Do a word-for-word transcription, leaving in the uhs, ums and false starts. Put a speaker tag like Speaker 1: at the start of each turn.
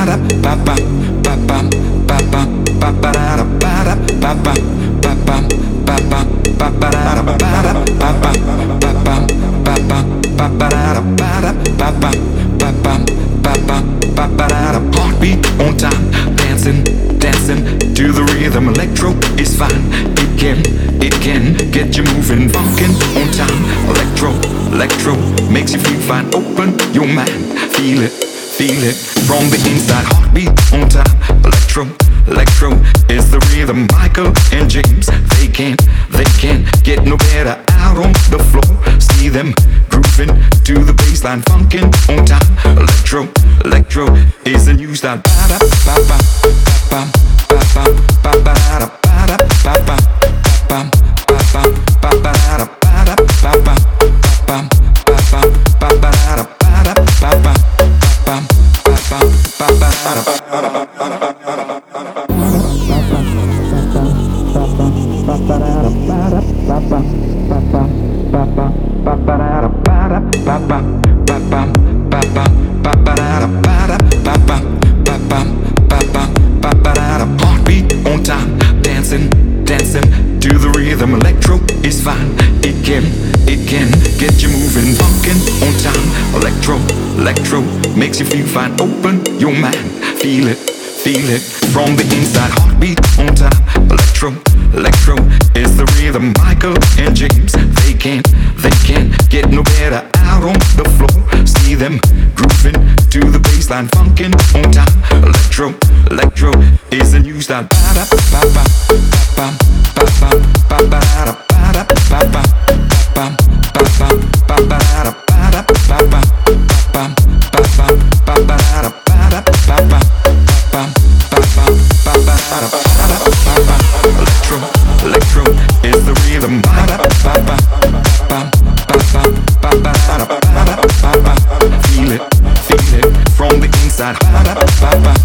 Speaker 1: Heartbeat on time, dancing, dancing to the rhythm. Electro is fine, it can, it can get you moving. Funkin' on time, electro, electro makes you feel fine. Open your mind, feel it, feel it from the inside. Heartbeat on time, electro, electro is the rhythm. Michael and James, they can't, they can't get no better. Out on the floor, see them grooving to the baseline. Funkin' on time, electro, electro is the new style. Ba ba ba ba ba ba ba ba ba ba ba ba ba ba ba ba ba Heartbeat on time, dancing, dancing to the rhythm. Electro is fine, it can, it can get you moving. Funkin' on time, electro, electro makes you feel fine. Open your mind, feel it, feel it from the inside. Heartbeat on time, electro, electro is the rhythm. Michael and James, they can't, they can't get no better. Out on the floor, see them grooving to the baseline. Funkin' on time, electro, electro is the new style. Ba ba ba ba ba ba ba ba ba ba ba ba ba ba Electro, electro is the rhythm. Feel it, feel it from the inside.